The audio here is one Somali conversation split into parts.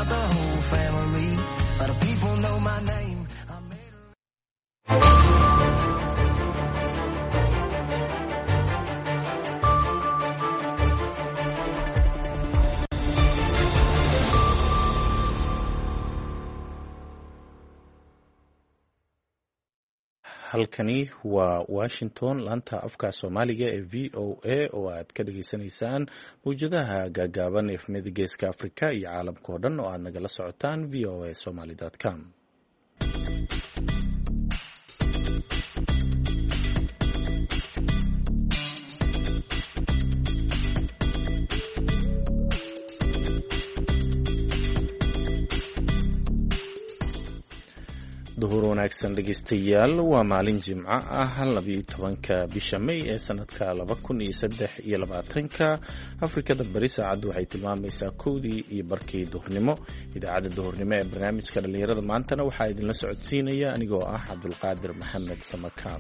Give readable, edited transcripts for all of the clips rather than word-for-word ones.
about the whole family. A lot of people know my name. halkani waa Washington laanta afka Soomaaliga ee VOA oo aad ka dhageysanaysaan mowjadaha gaagaaban ee FMD Geeska Afrika iyo caalamka oo dhan oo aad nagala socotaan voasomali.com. duhur wanaagsan dhegeystayaal waa maalin jimco ah 12 bisha May ee sanadka 2023 Afrikada bari saacadu waxay tilmaamaysaa 1:00 duhurnimo idaacada duhurnimo ee barnaamijka dhalinyarada maantana waxaa idinla socodsiinaya anigoo ah Cabdulqaadir Maxamed Samakaam.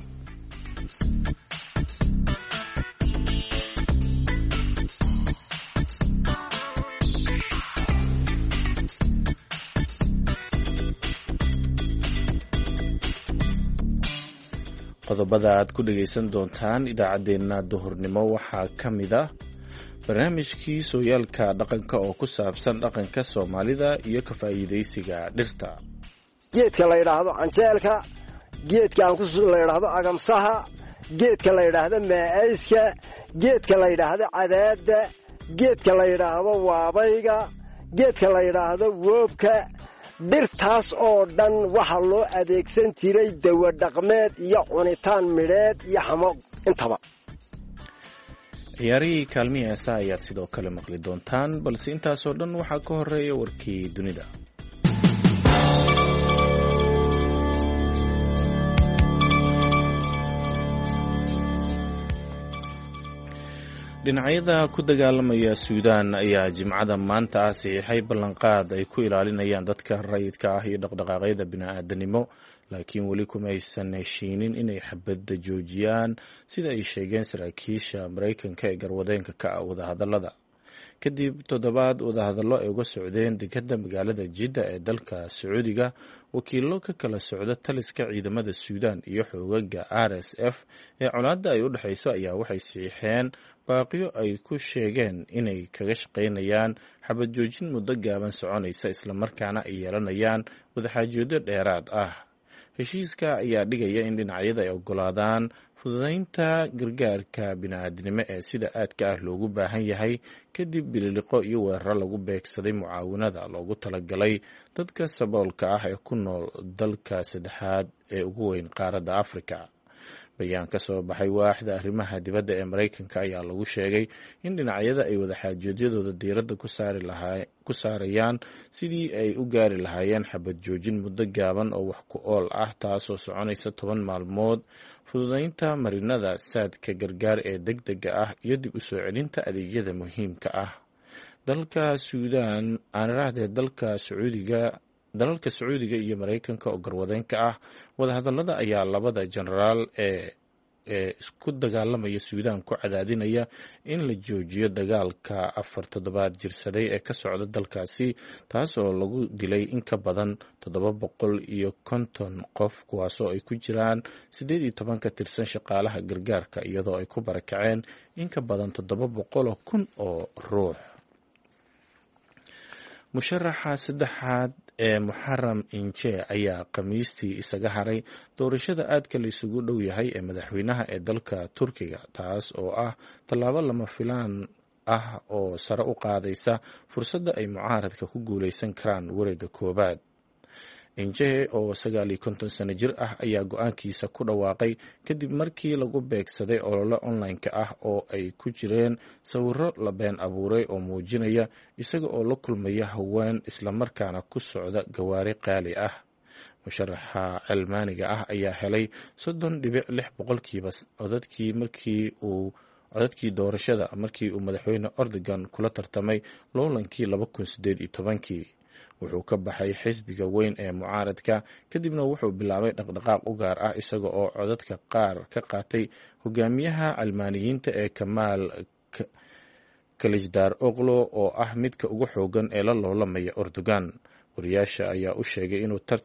qodobada aad ku dhageysan doontaan idaacadeena duhurnimo waxaa ka mid ah barnaamijkii sooyaalka dhaqanka oo ku saabsan dhaqanka Soomaalida iyo ka faa'iideysiga dhirta. geedka la yiraahdo canjeelka, geedka aan ku la yiraahdo agamsaha, geedka la yiraahdo maayska, geedka la yiraahdo cadaada, geedka la yiraahdo waabayga, geedka la yiraahdo woobka. dhirtaas oo dhan waxa loo adeegsan jiray dawo dhaqameed iyo cunitaan midheed iyo xamo intaba. ciyaarihii kaalmihi heesaha ayaad sidoo kale maqli doontaan balse intaasoo dhan waxaa ka horeeya warkii dunida. dhinacyada ku dagaalamaya Suudaan ayaa jimcada maanta saxiixay ballanqaad ay ku ilaalinayaan dadka rayidka ah iyo dhaqdhaqaaqyada bini'aadanimo laakiin weli kuma aysan heshiinin inay xabadda joojiyaan sida ay sheegeen saraakiisha Mareykanka ee garwadeenka ka ah wadahadallada. kadib toddobaad wadahadallo ay uga socdeen dekedda magaalada Jidda ee dalka Sacuudiga, wakiilo ka kala socda taliska ciidamada Suudaan iyo xoogagga RSF ee colaadda ay u dhaxayso ayaa waxay saxiixeen baaqiyo ay ku sheegeen inay kaga shaqaynayaan xabad joojin muddo gaaban soconaysa isla markaana ay yeelanayaan wadaxaajoodyo dheeraad ah. heshiiska ayaa dhigaya in dhinacyada ay ogolaadaan fududeynta gargaarka bini'aadanimo ee sida aadka ah loogu baahan yahay kadib bililiqo iyo weeraro lagu beegsaday mucaawinada loogu talagalay dadka saboolka ah ee ku nool dalka saddexaad ee ugu weyn qaaradda Afrika. bayaan ka soo baxay waaxda arrimaha dibadda ee Mareykanka ayaa lagu sheegay in dhinacyada ay wadaxaajoodiyadooda diiradda ku saarayaan sidii ay u gaari lahaayeen xabad joojin muddo gaaban oo wax ku ool ah taasoo soconaysa 10 maalmood, fududeynta marinada saadka gargaar ee degdega ah iyo dib u soo celinta adeegyada muhiimka ah. dalka Suudaan aanarahdee dalalka Sacuudiga iyo Mareykanka oo garwadeenka ah wadahadallada ayaa labada generaal ee isku dagaalamaya Suudaan ku cadaadinaya in la joojiyo dagaalka 4 toddobaad jirsaday ee ka socda dalkaasi taasoo lagu dilay in ka badan 750 qof kuwaasoo ay ku jiraan 18 ka tirsan shaqaalaha gargaarka iyadoo ay ku barakaceen in ka badan 700,000 oo ruux. musharaxa saddexaad ee Muharram Inje ayaa Khamiistii isaga haray doorashada aadka la isugu dhow yahay ee madaxweynaha ee dalka Turkiga, taas oo ah tallaabo lama filaan ah oo sare u qaadaysa fursadda ay mucaaradka ku guuleysan karaan wareegga koobaad. Inje oo 59 sano jir ah ayaa go'aankiisa ku dhawaaqay kadib markii lagu beegsaday olole online-ka ah oo ay ku jireen sawirro la been abuuray oo muujinaya isaga oo la kulmaya haween isla markaana ku socda gawaari qaali ah. musharaxa Almaaniga ah ayaa helay 30.6% codadkii doorashada markii uu madaxweyne Erdogan kula tartamay loolankii 2018. wuxuu ka baxay xisbiga weyn ee mucaaradka kadibna wuxuu bilaabay dhaqdhaqaaq u gaar ah isaga oo codadka qaar ka qaatay hogaamiyaha Almaaniyiinta ee kalijdar oglo oo ah midka ugu xoogan ee la loolamaya Erdogan. wariyaasha ayuu u sheegay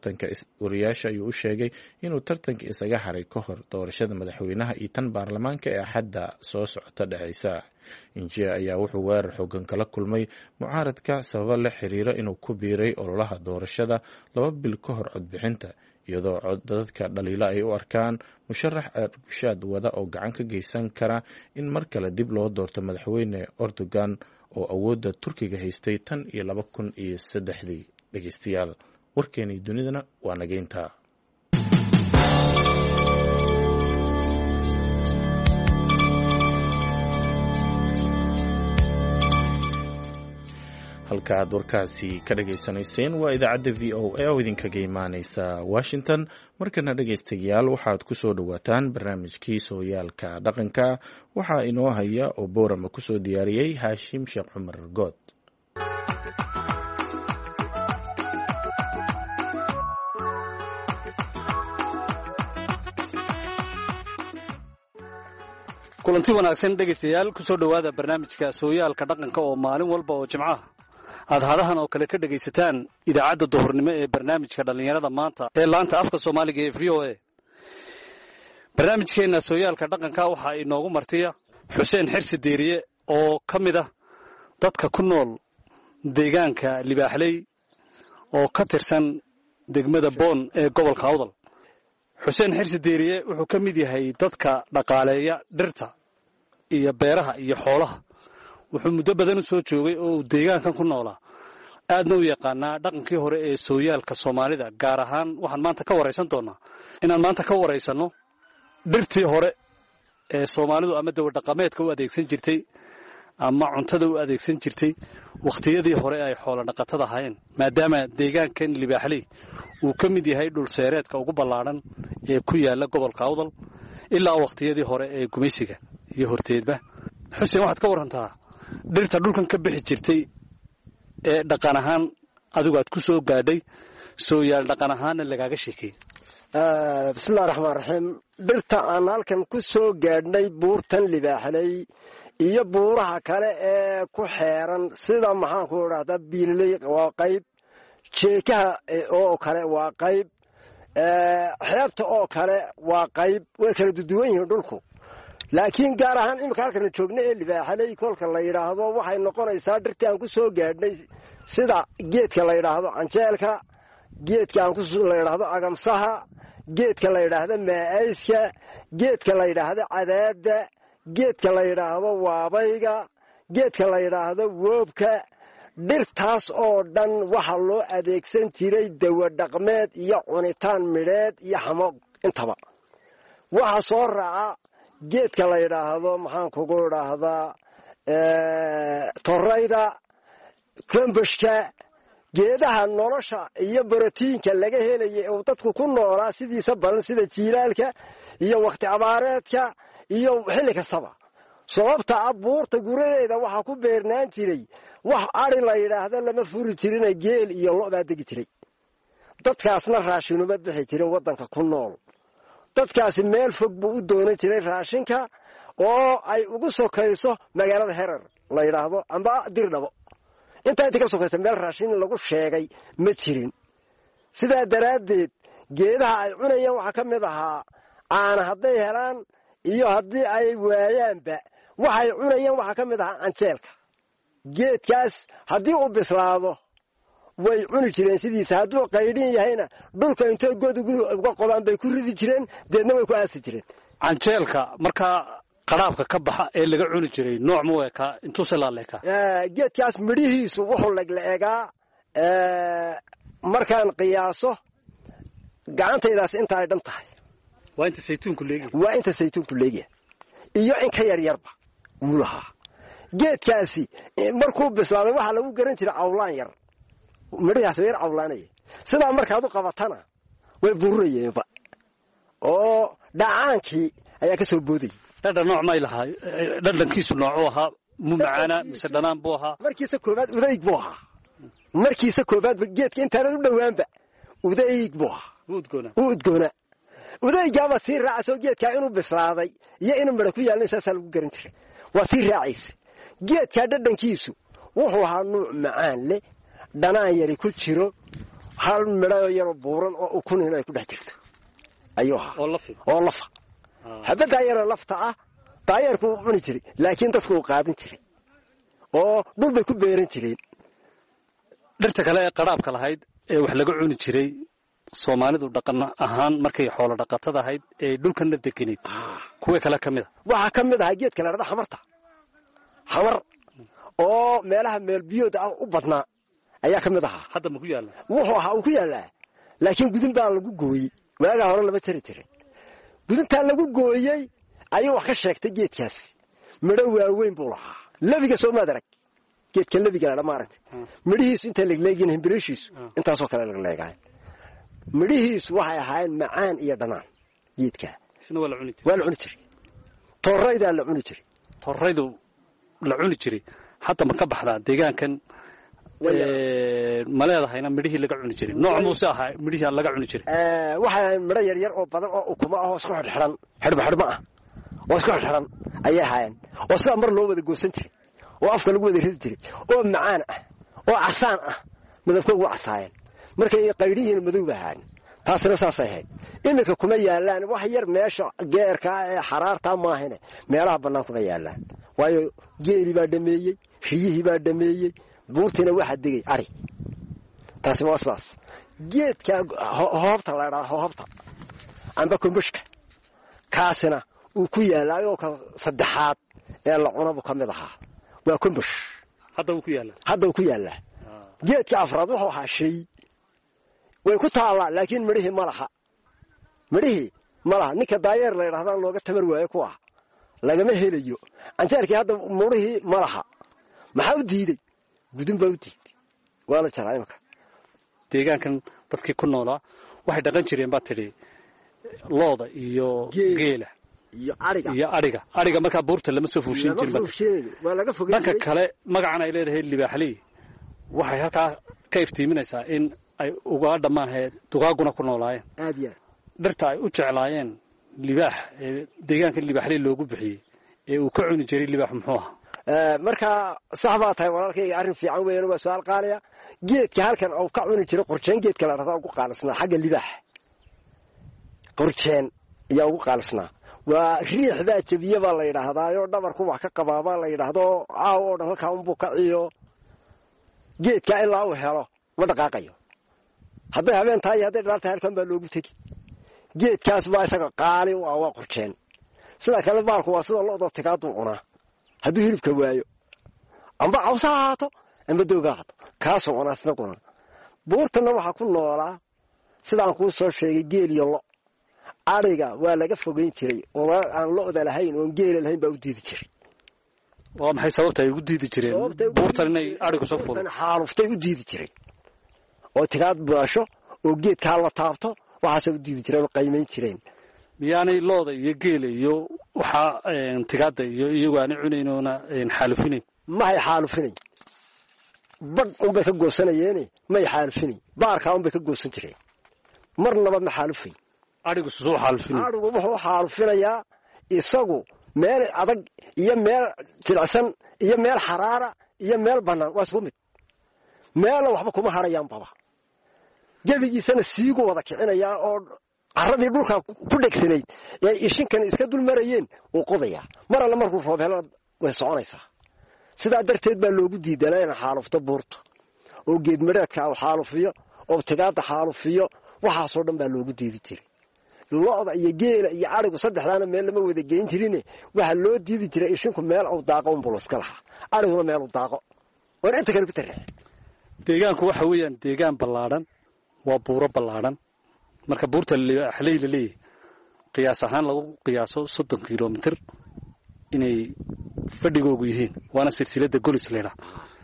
inuu tartanka isaga haray ka hor doorashada madaxweynaha iyo tan baarlamaanka ee Axadda soo socota dhexeysa. Injia ayaa wuxuu weerar xoogan kala kulmay mucaaradka sabab la xiriira inuu ku biiray ololaha doorashada 2 bil ka hor codbixinta, iyadoo dadka dhaliila ay u arkaan musharax arbushaad wada oo gacan ka geysan kara in mar kale dib loo doorto madaxweyne Erdogan oo awoodda Turkiga haystay tan iyo 2003. dhegeystayaal, warkeenii dunidana waa nageynta. halka aad warkaasi ka dhageysanayseen waa idaacadda VOA oo idinkaga imaaneysa Washington. markana dhegeystayaal, waxaad ku soo dhawaataan barnaamijkii sooyaalka dhaqanka. waxaa inoo haya oo boorama ku soo diyaariyey Haashim Sheekh Cumar Good. kulanti wanaagsan dhegeystayaal, ku soo dhawaada barnaamijka sooyaalka dhaqanka oo maalin walba oo Jimcaha aad hadahan oo kale ka dhageysataan idaacadda duhurnimo ee barnaamijka dhalinyarada maanta ee laanta afka Soomaaliga ee VOA. barnaamijkeena sooyaalka dhaqanka waxa inoogu martiya Xuseen Xirsi Deeriye oo kamid ah dadka ku nool deegaanka Libaaxley oo ka tirsan degmada Boon ee gobolka Awdal. Xuseen Xirsi Deeriye wuxuu ka mid yahay dadka dhaqaaleeya dhirta iyo beeraha iyo xoolaha. wuxuu muddo badan u soo joogay oo deegaankan ku noolaa, aadna u yaqaanaa dhaqankii hore ee sooyaalka Soomaalida. gaar ahaan waxaan maanta ka wareysan doonaa inaan maanta ka wareysano dhirtii hore ee Soomaalidu ama dawlad dhaqameedka u adeegsan jirtay ama cuntada u adeegsan jirtay waqtiyadii hore ay xoolo dhaqatada ahaayeen, maadaama deegaankan Libaaxley uu ka mid yahay dhul seereedka ugu ballaaran ee ku yaala gobolka Awdal ilaa waqtiyadii hore ee gumaysiga iyo horteedba. Xuseen, waxaad ka warantaa dhirta dhulkan ka bixi jirtay ee dhaqan ahaan adigu aad ku soo gaadhay, sooyaal dhaqan ahaanna lagaaga sheekay. bismillaahir rahmaanir rahiim. dhirta aan halkan ku soo gaadhnay buurtan Libaaxley iyo buuraha kale ee ku xeeran sida maxaan ku raahdaa Biiley waa qayb, jeekaha oo kale waa qayb, xeebta oo kale waa qayb. way kala duwan yihiin dhulku, laakiin gaar ahaan imika halkan joogna ee Libaaxley kolka la yiraahdo waxay noqonaysaa dhirtii aan ku soo gaadhnay sida geedka la yiraahdo canjeelka, geedka aan ku la yiraahdo agamsaha, geedka la yiraahdo maayska, geedka la yiraahdo cadaada, geedka la yiraahdo waabayga, geedka la yiraahdo woobka. dhirtaas oo dhan waxa loo adeegsan jiray dawo dhaqameed iyo cunitaan midheed iyo xamoog intaba. waxa soo raaca geedka la yiraahdo maxaan kugu raahdaa torayda, kambashka, geedaha nolosha iyo borotiinka laga helayay oo dadku ku noolaa sidiisa badan sida jiilaalka iyo waqti abaareedka iyo xilli kastaba. sababta abuurta guradeeda waxa ku beernaan jiray wax ari la yiraahdo lama furi jirin, geel iyo lo' baa degi jiray. dadkaasna raashinuma bixi jirin wadanka ku nool. dadkaasi meel fog buu u doonan jiray raashinka oo ay ugu sokayso magaalada Herar la yiraahdo amba Dirdhabo. inta ka sokayso meel raashin lagu sheegay ma jirin. sidaa daraadeed geedaha ay cunayaan waxa ka mid ahaa aan hadday helaan iyo haddii ay waayaanba waxay cunayaan waxa ka mid ahaa canjeelka. geedkaas haddii uu bislaado way cuni jireen sidiisa, hadduu qaydhin yahayna dhulka intay god uga qodaan bay ku ridi jireen, deedna way ku aasi jireen. canjeelka markaa qaraabka ka baxa ee laga cuni jiray nooc ma weeka intuu se laaleeka? geedkaas midhihiisu wuxuu lagleegaa markaan qiyaaso gacantaydaas inta ay dhan tahay. waa inta saytuunku leegi? waa inta saytuunku leegi iyo in ka yaryarba wuu lahaa. geedkaasi markuu bislaaday waxaa lagu garan jiray cawlaan yar, midhigaas yar cawlaanaya. sidaa markaad u qabatana way bururayeenba oo dhacaankii ayaa ka soo boodayay. dhadhan nooc may lahaa? dhadhankiisu noocuu ahaa? mu macaana mise dhanaan buu ahaa? markiisa koobaad udayg buu ahaa. markiisa koobaadba geedka intaanad u dhowaanba udayg buu ahaa. u udgoona udaygaaba sii raacayso geedkaa inuu bislaaday iyo inuu midho ku yaalin saasaa lagu garan jiray. waa sii raacaysa. geedkaa dhadhankiisu wuxuu ahaa nuuc macaan leh dhanaan yari ku jiro hal midho yaroo buuran oo ukunin ay ku dhex jirto ayuu ahaa oo lafa xabaddaa yaroo lafta ah daayeerku uu cuni jiray laakiin dadku uu qaadan jiray oo dhul bay ku beeran jireen dhirta kale ee qaraabka lahayd ee wax laga cuni jiray Soomaalidu dhaqan ahaan markay xoolo dhaqatada ahayd ee dhulkana deganeed kuwa kale kamid waxa kamid ah geedka la yiraahdo xamarta xamar oo meelaha meel biyood ah u badnaa ayaa kamid ah hadda ma ku yaala wuxuu ahaa ku yaala laakiin gudin baa lagu gooyay waaga hore laba jiray gudinta lagu gooyay ayuu wax ka sheegtay geedkaas midho waaweyn buu lahaa labiga soo maadarag geedka labiga la maaragtay midhihiisu inta leegleegin himbireeshiisu intaasoo kale leegleegay midhihiisu waxay ahaayeen macaan iyo dhanaan geedka isna waa la cuni jiray torrayda la cuni jiray torraydu la cuni jiray hatta ma ka baxdaa deegaankan ma leedahayna midhihii laga cuni jiray nooc muuse ahaa midhihii laga cuni jiray waxay midho yar yar oo badan oo ukuma ah oo isku xidhan xidhba ah oo isku xidhan ayay ahaayeen oo sida mar loo wada goosan jiray oo afka lagu wada ridi jiray oo macaan ah oo casaan ah midabkoodu casaayeen markay qayriin madow ahaan taasina saasay ahayd imika kuma yaalaan wax yar meesha geerka ee xaraarta ma ahine meelaha banaan kuma yaalaan waayo geeri baa dhameeyay riyihii baa dhameeyay buurtina waxa digay ari taasi waa saas geedka hoobta la yiraahdo hoobta amba kumbushka kaasina uu ku yaalaayo ka saddexaad ee la cunabo kamid ahaa waa kumbush hadda uu ku yaalaa geedka afraad wuxuu ahaa shay way ku taala laakiin midhihii ma laha ninka daayeer la yiraahdo looga tamar waayo ku ah lagama helayo antaarkii hadda midhihii ma laha maxaa u diiday gudun baa u diiday waa la jaray marka deegaankan dadkii ku noolaa waxay dhaqan jireen baa tiri looda iyo geela iyo ariga markaa buurta lama soo fuushin jirin waa laga fogay dhanka kale magacan ay leedahay libaaxley waxay halkaa ka iftiiminaysaa in ay uga dhamaan dugaaguna ku noolaayeen aad iyo dhirta ay u jeclaayeen libaax deegaanka libaaxley loogu bixiyay ee uu ka cuni jiray libaax muxuu ahaa marka sax baa tahay walaalkayga arrin fiican weeyna waa su'aal qaaliya geedka halkan oo ka cuni jiray qorjeen geedka la radaa ugu qaalisnaa xagga libaax qorjeen ayaa ugu qaalisnaa waa riixda jabiya baa la yiraahdaa oo dhabarku wax ka qabaaba la yiraahdo aaw oo dhan halka uu ka ciyo geedka ilaa uu helo ma dhaqaaqayo hadday habeen tahay hadday dhalaal tahay halkan baa loogu tagi geedkaas baa isaga qaali u ah waa qorjeen sida kale baalku waa sida loo tigaadu cunaa hadduu hilibka waayo amba cawsa haato amba dooga haato kaasoo cunasna kuna buurtana waxaa ku noolaa sidaan kuu soo sheegay geel iyo lo ariga waa laga fogeyn jiray oo aan lo'da lahayn oo geel lahayn baa u diidi jiray waa maxay sababta ay ugu diidi jireen buurtan inay arigu soo fuulaan xaaluftay u diidi jiray oo tigaad buasho oo geedka la taabto waxaas u diidi jireen oo qiimeyn jireen miyaanay looda iyo geela iyo waxa tigaada iyo iyagu aan cunaynoona xaalufinayn ma ay xaalufinayn bad un bay ka goosanayeen ma ay xaalufinayn baarka un bay ka goosan jireen marnaba ma xaalufay arigu soo xaalufinayn arigu wuxuu xaalufinayaa isagu meel adag iyo meel jilicsan iyo meel xaraara iyo meel banaan waa isku mid meel waxba kuma harayaan baba jabigiisana siigu wada kicinaya oo carradii dhulka ku dhegsanayd ee ishinkan iska dul marayeen uu qodaya mar alla markuu roob helo way soconaysaa sidaa darteed baa loogu diidanaa in xaalufto buurta oo geed midheedka uu xaalufiyo oo tigaada xaalufiyo waxaasoo dhan baa loogu diidi jiray lo'da iyo geela iyo arigu saddexdaana meel lama wada geyn jirin waxa loo diidi jiray ishinku meel uu daaqo un buluska laha ariguna meel uu daaqo war inta kale ku tareen deegaanku waxa weeyaan deegaan ballaaran waa buuro ballaaran marka buurta libaaxley la leeyahay qiyaas ahaan lagu qiyaaso 30 kilomitir inay fadhigoogu yihiin waana silsilada golis leedahay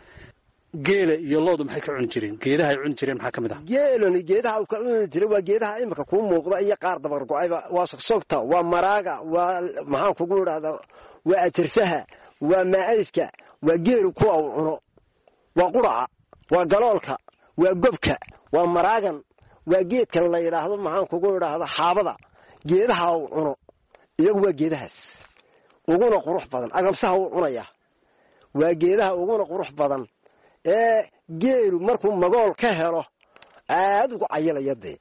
geela iyo loodu maxay ka cuni jireen geedaha ay cuni jireen maxaa kamid ah geelani geedaha uu ka cuni jiray waa geedaha imika ku muuqda iyo qaar dabar go'ayba waa sogsogta waa maraaga waa maxaan kugu yiraahdaa waa atirfaha waa maayska waa geelu ku uu cuno waa quraca waa galoolka waa gobka waa maraagan waa geedkan la yiraahdo maxaan kugu yiraahdaa xaabada geedaha uu cuno iyagu waa geedahaas uguna qurux badan agamsaha uu cunaya waa geedaha uguna qurux badan ee geelu markuu magool ka helo aad ugu cayilaya dee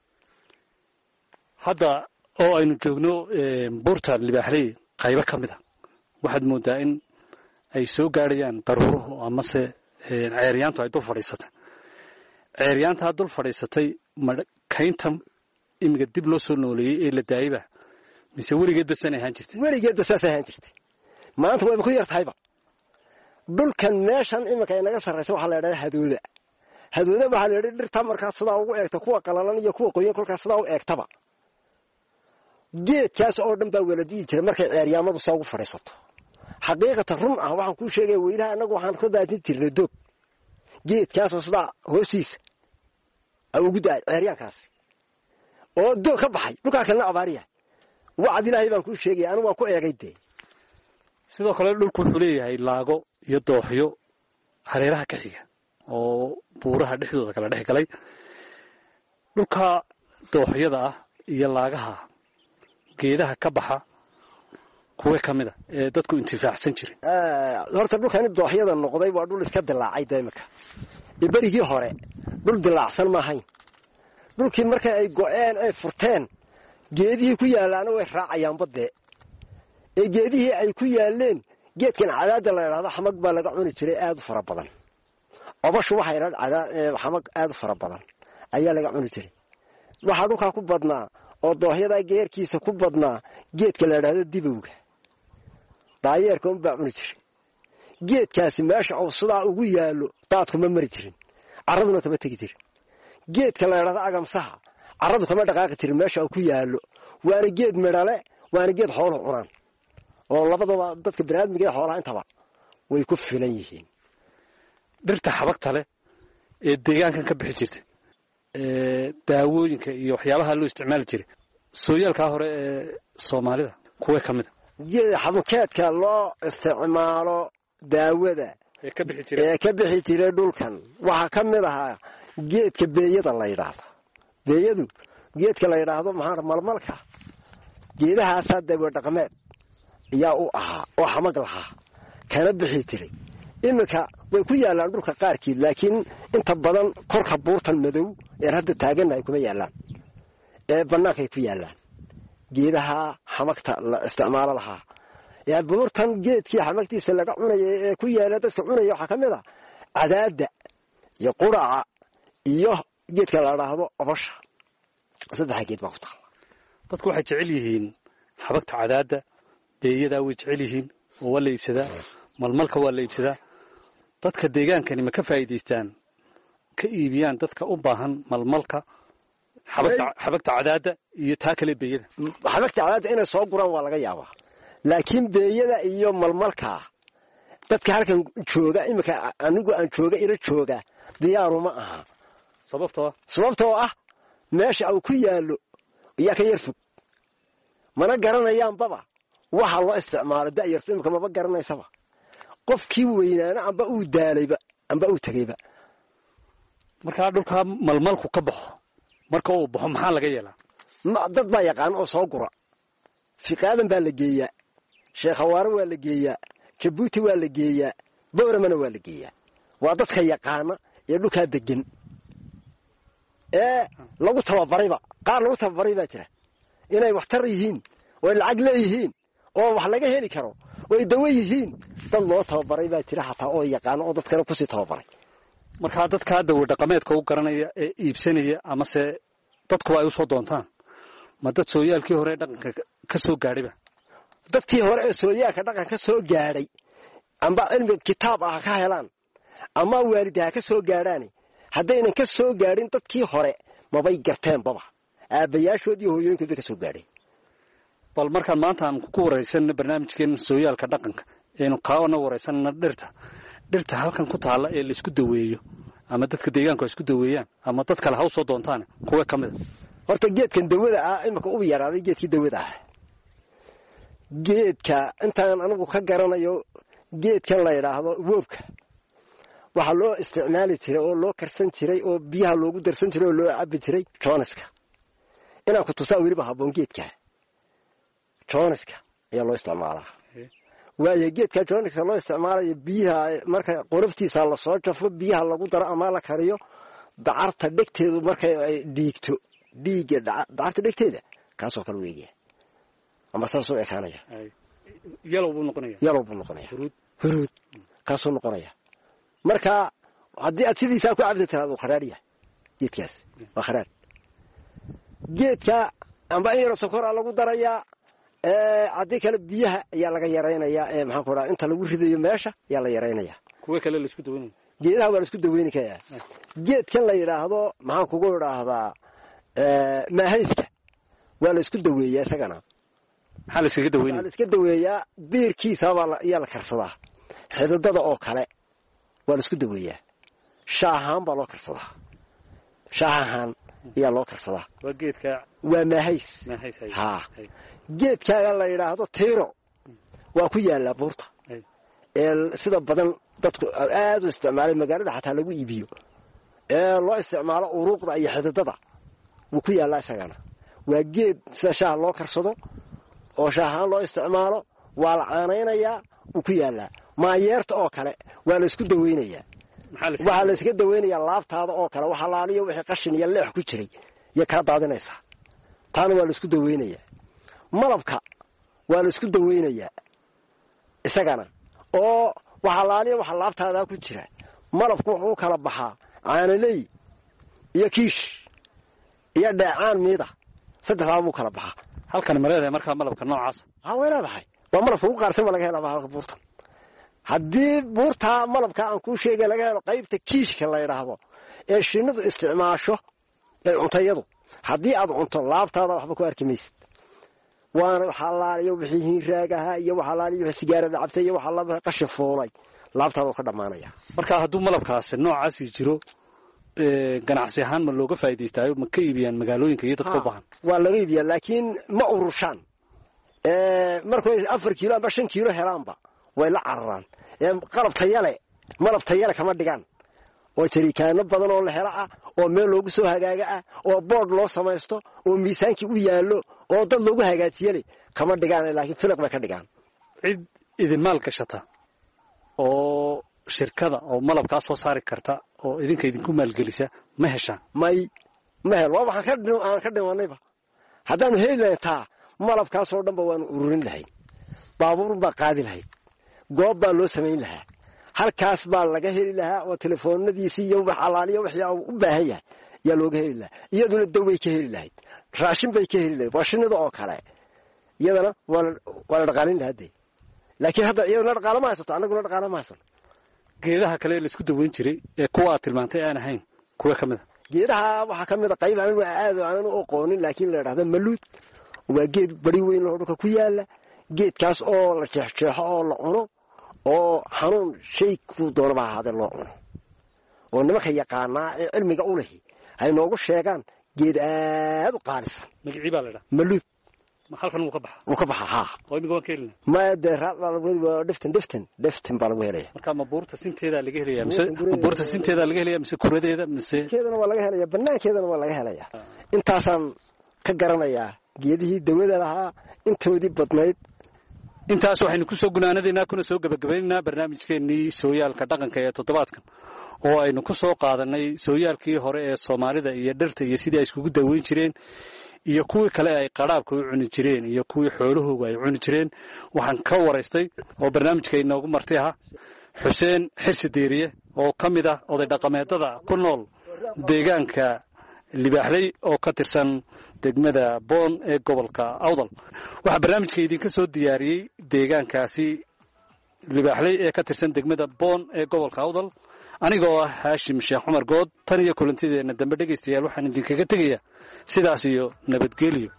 hadda oo aynu joogno buurta libaaxley qaybo ka mid a waxaad moodaa in ay soo gaadhayaan daruuruhu amase ceeryaantu ay dul fadhiisatay ceeryaantaa dul fadhiisatay kaynta imiga dib loo soo nooleeyey ee la daayayba mise weligeedba san ahaan jirtay weligeedba saasay ahaan jirtay maanta wayba ku yar tahayba dhulkan meeshan iminka inaga sarraysa waxaa la idhahdaa hadooda waxaa la yidhi dhirta markaad sidaa ugu eegto kuwa qalalan iyo kuwa qoyan kolkaas sidaa u eegtaba geedkaas oo dhan baa wala di'i jira markay ceeryaamadu saa ugu fadhiisato xaqiiqatan run ah waxaan kuu sheegaya weylaha annagu waxaan ka daadin jirnay doog geedkaasoo sidaa hoostiisa ugu da-ay ceeryaankaasi oo doog ka baxay dhulkaa kalena abaariyahay wacad ilaahay baan kuu sheegaya anigu waan ku eegay dee sidoo kale dhulku wuxuu leeyahay laago iyo dooxyo hareeraha ka xiga oo buuraha dhexdooda kala dhex galay dhulka dooxyada ah iyo laagaha geedaha ka baxa kuwa ka mida ee dadku intifaacsan jiray horta dhulkani dooxyada noqday waa dhul iska dilaacay deemka berigii hore dhul dilaacsan ma ahayn dhulkii markay ay go'een ay furteen geedihii ku yaalaana way raacayaan badee ee geedihii ay ku yaaleen geedkan cadaada la yidhaahdo xamag baa laga cuni jiray aad u fara badan obashu waxay yidhahdaan xamag aad u fara badan ayaa laga cuni jiray waxaa dhulkaa ku badnaa oo dooxyadaa geerkiisa ku badnaa geedka la yidhaahdo dibowga daayeerka unbaa cuni jiray geedkaasi meesha uu sidaa ugu yaallo daadku ma mari jirin carraduna kama tegi jirin geedka la yidhaahdo agamsaha carradu kama dhaqaaqi jirin meesha uu ku yaallo waana geed midhale waana geed xooluhu cunaan oo labadaba dadka biniaadmiga ee xoolaha intaba way ku filan yihiin dhirta xabagta leh ee deegaankan ka bixi jirtay daawooyinka iyo waxyaabaha loo isticmaali jiray sooyaalkaa hore ee soomaalida kuwa ka mida xabukeedka loo isticmaalo daawada ee ka bixi jiray dhulkan waxaa ka mid ahaa geedka beeyada la yidhaahdo beeyadu geedka la yidhaahdo maxaa malmalka geedahaasaa dawo dhaqameed ayaa u ahaa oo xamag lahaa kana bixi jiray iminka way ku yaalaan dhulka qaarkiid laakiin inta badan korka buurtan madow ee hadda taagannahay kuma yaalaan ee bannaankay ku yaalaan geedaha xamagta la isticmaalo lahaa ee buurtan geedkii xamagtiisa laga cunayay ee ku yaala dadka cunaya waxaa ka mid a cadaadda iyo quraca iyo geedka la dhaahdo obasha saddexa geed baa ku taala dadku waxay jecel yihiin xabagta cadaadda beeyadaa way jecel yihiin oo waa la iibsadaa malmalka waa la iibsadaa dadka deegaankani ma ka faa'iidaystaan ka iibiyaan dadka u baahan malmalka xabagta cadaadda iyo taa kale beeyada xabagta cadaadda inay soo guraan waa laga yaabaa laakiin beeyada iyo malmalka dadka halkan jooga iminka anigu aan jooga ila jooga diyaaru ma aha sababtoo ah meesha uu ku yaallo iyaa ka yar fog mana garanayaanbaba waxa loo isticmaalo da'yartu iminka maba garanaysaba qofkii weynaana amba uu daalayba amba uu tegayba markaa dhulkaa malmalku ka baxo marka uu baxo maxaa laga yeelaa dad baa yaqaan oo soo gura fiqaadan baa la geeyaa sheekhawaare waa la geeyaa jabuuti waa la geeyaa bowramana waa la geeyaa waa dadka yaqaana ee dhulkaa degan ee lagu tababarayba qaar lagu tababaray baa jira inay waxtar yihiin oo lacag leeyihiin oo wax laga heli karo way dawo yihiin dad loo tababaray baa jira xataa oo yaqaano oo dadkana kusii tababaray markaa dadkaa dawo dhaqameedka u garanaya ee iibsanaya amase dadku ay u soo doontaan ma dad sooyaalkii hore dhaqanka ka soo gaadhayba dadkii hore ee sooyaalka dhaqanka ka soo gaadhay amba cilmi kitaab ah ka helaan ama waalidaha ka soo gaadhaan haddaynan ka soo gaadhin dadkii hore mabay garteen baba aabbayaashood iyo hooyooyinkood bay ka soo gaadheen bal markaan maanta aan ku waraysanno barnaamijkeena sooyaalka dhaqanka eenu kaana waraysanno dhirta halkan ku taalla ee la isku daweeyo ama dadka deegaanku ay isku daweeyaan ama dad kale ha u soo doontaan kuwa ka mid a horta geedkan dawada ah iminka u yaraaday geedkii dawada ah geedka intaan anigu ka garanayo geedkan la yidhaahdo woobka waxaa loo isticmaali jiray oo loo karsan jiray oo biyaha loogu darsan jiray oo loo cabbi jiray jooniska inaan ku tusaa weliba habboon geedka jooniska ayaa loo isticmaalaa waayo geedka joonka loo isticmaalayo biyaha marka qoraftiisa la soo jafo biyaha lagu daro ama la kariyo dacarta dhigteedu markay ay dhiigto dhiiga dacarta dhigteeda kaasoo kale weeyaa ama saasoo ekaanaya yellow buu noqonaya huruud kaasoo noqonaya marka haddii aad sidiisaa ku cabdi tiraado kharaariya geedkaas waa kharaar geedka amba in yaro sokora lagu darayaa haddii kale biyaha ayaa laga yaraynayaa maxaan ku dhaha inta lagu ridayo meesha ayaa la yaraynayaa kuwa kale la isku daweynaya geedaha waa la isku daweyni kayaa geedkan la yidhaahdo maxaan kugu idhaahdaa maahayska waa la isku daweeyaa isagana maxaa la iskaga daweynaya waa la iska daweeyaa biirkiisa ayaa la karsadaa xididada oo kale waa la isku daweeyaa shaahaan baa loo karsadaa shaahaan ayaa loo karsadaa waa geedka waa maahays haa geedkaaga la yidhaahdo tiiro waa ku yaallaa buurta sida badan dadku aad u isticmaalay magaalada xataa lagu iibiyo loo isticmaalo uruuqda iyo xididada wuu ku yaallaa isagana waa geed sida shaah loo karsado oo shaahaan loo isticmaalo waa la caanaynayaa wuu ku yaallaa maayeerta oo kale waa la isku daweynayaa waxaa la iska daweynayaa laabtaada oo kale waxa laaliyo wixii qashin iyo leex ku jiray iyo kaa daadinaysaa taana waa la isku daweynayaa malabka waa la isku daweynayaa isagana oo waxa laaliyo waxa laabtaada ku jira malabku wuxuu kala baxaa caanaley iyo kiish iyo dheecaan miida saddexdaa buu kala baxaa halkan ma leedahay markaa malabka noocaas way leedahay waa malabka ugu qaarsan ba laga helaa halka buurtan haddii buurtaa malabka aan kuu sheegay laga helo qaybta kiishka la yidhaahdo ee shinnidu isticmaasho ee cuntayadu haddii aad cunto laabtaada waxba ku arki maysid waana waxaa laaliyo wixii hiinraagaha iyo waxaa laaliyo wixii sigaarada cabtay iyo waxaa la qashin fuulay laabtaada ka dhamaanaya marka hadduu malabkaasi noocaasi jiro ganacsi ahaan ma looga faa'iidaystaayo ma ka iibiyaan magaalooyinka iyo dadka u baahan waa laga iibiyaa laakiin ma urushaan markay 4 kiilo amba 5 kiilo helaanba way la cararaan qalab tayale malab tayale kama dhigaan oo jarikaano badan oo la helo ah oo meel loogu soo hagaaga ah oo board loo samaysto oo miisaankii u yaallo oo dad loogu hagaajiyay kama dhigaan laakiin filiq bay ka dhigaan cid idin maal gashata oo shirkada oo malabkaas soo saari karta oo idinka idinku maalgelisa ma heshaan ma hel waxaan ka dhimanayba haddaan heli lahaa malabkaas oo dhanba waan ururin lahayn baabuur baa qaadi lahayd goob baa loo samayn lahaa halkaas baa laga heli lahaa oo telefoonadiisii iyo wax alaaliyo wixii uu u baahan yahay yaa looga heli lahaa iyaduna daway ka heli lahayd raashin bay ka heli lahayd waa shinnida oo kale iyadana waa la dhaqaalin lahaa laakiin hadda iyadana dhaqaale ma haysato annaguna dhaqaale ma haysan geedaha kale la isku daweyn jiray ee kuwa aad tilmaantay aan ahayn kuwa ka mid geedaha waxa ka mid ah qayb aan u aqoonin laakiin la yiraahdo maluud waa geed bari weyn oo dhulka ku yaala geedkaas oo la jeexjeexo oo la cuno oo xanuun shay ku doonaba hada loo cuno oo nimanka yaqaanaa ee cilmiga u leh ay noogu sheegaan geed aad u qaalisan magacii baa la yiraahdaa maluud ma halkan uu ka baxaa ha oo imiga waan ka helnaa ma deeraad waa dhiftin baa lagu helaya marka ma buurta sinteeda laga helaya mise buurta sinteeda laga helaya mise kuradeeda mise keedana waa laga helaya banaankeedana waa laga helaya intaasaan ka garanayaa geedihii dawada lahaa intoodii badnayd intaas waxaynu ku soo gunaanadaynaa kuna soo gabagabaynaynaa barnaamijkeennii sooyaalka dhaqanka ee toddobaadkan oo aynu ku soo qaadanay sooyaalkii hore ee soomaalida iyo dhirta iyo sidii ay iskugu daweyn jireen iyo kuwii kale ay qaraabka u cuni jireen iyo kuwii xoolahooga ay cuni jireen waxaan ka waraystay oo barnaamijka inoogu martay ahaa xuseen xirsi deeriye oo ka mid ah oday dhaqameedada ku nool deegaanka libaaxley oo ka tirsan degmada boon ee gobolka awdal waxaa barnaamijka idinka soo diyaariyey deegaankaasi libaaxley ee ka tirsan degmada boon ee gobolka awdal anigoo ah haashim sheekh cumar good tan iyo kulantideenna dambe dhegaystayaal waxaan idinkaga tegayaa sidaas iyo nabadgelyo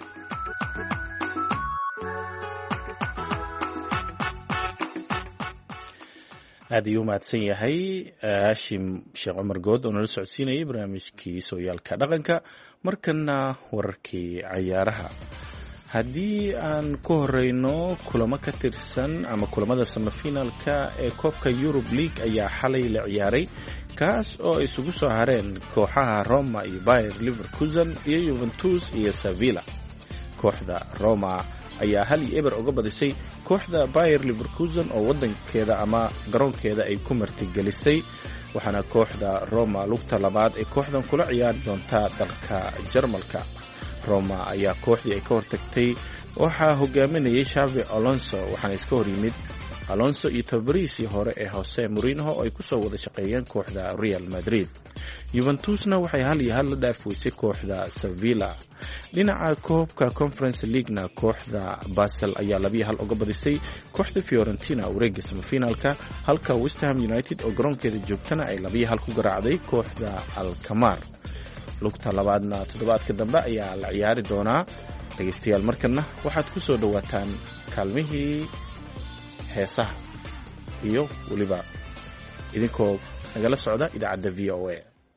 aad ayuu mahadsan yahay haashim sheekh cumar good oo nala socodsiinayay barnaamijkii sooyaalka dhaqanka markana wararkii cayaaraha haddii aan ku horeyno kulamo ka tirsan ama kulamada samafinaalka ee koobka Yurub League ayaa xalay la ciyaaray kaas oo isugu soo hareen kooxaha Roma iyo Bayer Leverkusen iyo Juventus iyo Sevilla kooxda Roma ayaa 1-0 uga badisay kooxda Bayer Leverkusen oo wadankeeda ama garoonkeeda ay ku martigelisay, waxaana kooxda Roma lugta labaad ee kooxdan kula ciyaari doonta dalka Jarmalka. Roma ayaa kooxdii ay ka hortagtay waxaa hogaaminayay Xavi Alonso, waxaana iska hor yimid Alonso iyo tababarihiisii hore ee Jose Mourinho oo ay ku soo wada shaqeeyeen kooxda Real Madrid. Juventusna waxay 1-1 la dhaafweysay kooxda Sevilla. dhinaca koobka Conference League-na kooxda Basel ayaa 2-1 uga badisay kooxda Fiorentina wareegga semifinalka, halka West Ham United oo garoonkeeda joogtana ay 2-1 ku garaacday kooxda Alkmaar. lugta labaadna toddobaadka dambe ayaa la ciyaari doonaa. dhegeystayaal, markana waxaad ku soo dhawaataan kaalmihii heesaha iyo weliba idinkoo nagala socda idaacadda VOA.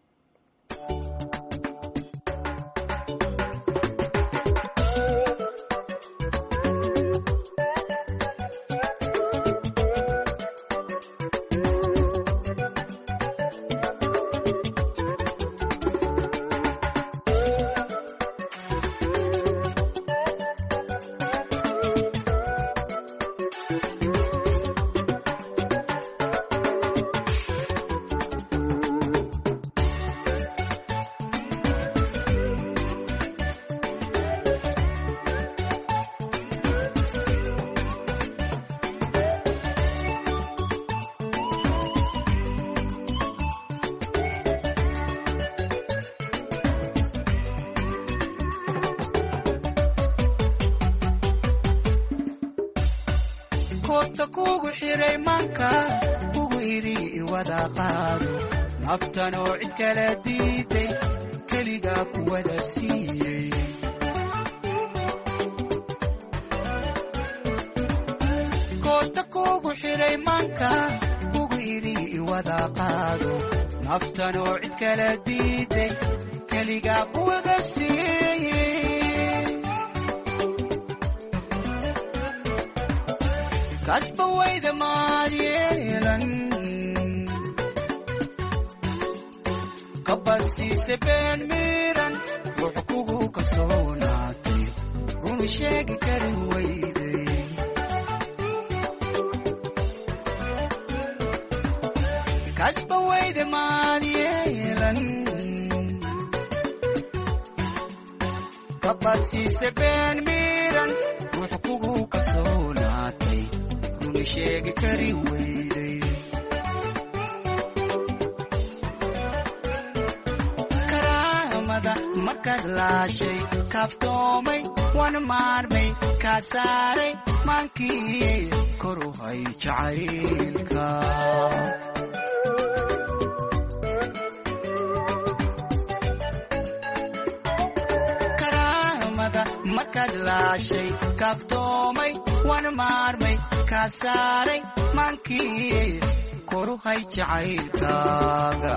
kugu xiray manka kugu iri wada qaado naftan oo cid kala diiday kaliga ku wada siiyay koota kugu xiray manka kugu iri wada qaado naftan oo cid kala diiday kaliga ku wada siiyay kasba wayda maadyeelan kabadsiise been miran wax kugu kasoonaatay run sheegi kari wayday kasba wayda maadyeelan kabadsiise been miran wax kugu kasoonaatay sheegi kari wayday karaamada markaad laashay kaaftoomay wana maarmay kaa saaray maankii koru hay jacaylka karaamada markaad laashay kaaftoomay wana maarmay kaa saaray maankii koru hay jacaylkaaga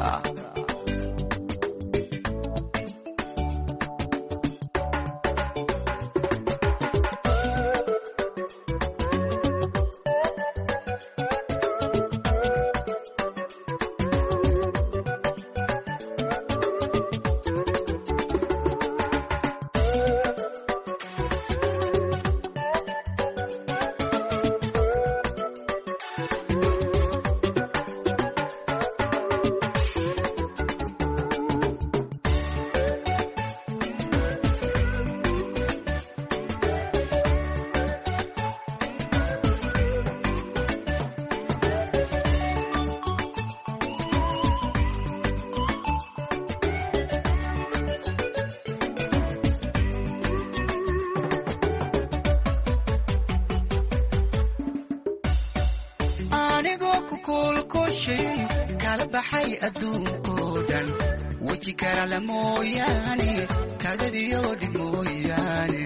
kala baxay adduunkoo dhan weji karala mooyaane kagadiyo dhib mooyaane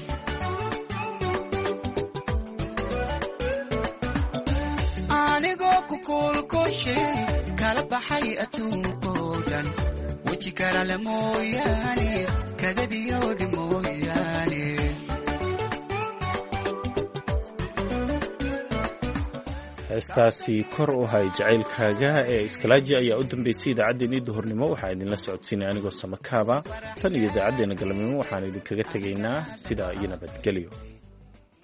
anigoo ku kuulkoshay kala baxay adduunkoo dhan weji karala mooyaane kagadiyo dhib mooyaane heestaasi kor u hay jacaylkaaga ee Iskalaaji ayaa u dambeysay idaacaddeenii duhurnimo. waxaa idinla socodsiinaya anigoo Samakaaba. tan iyo idaacaddeenna galabnimo waxaan idinkaga tegaynaa sidaa iyo nabadgelyo.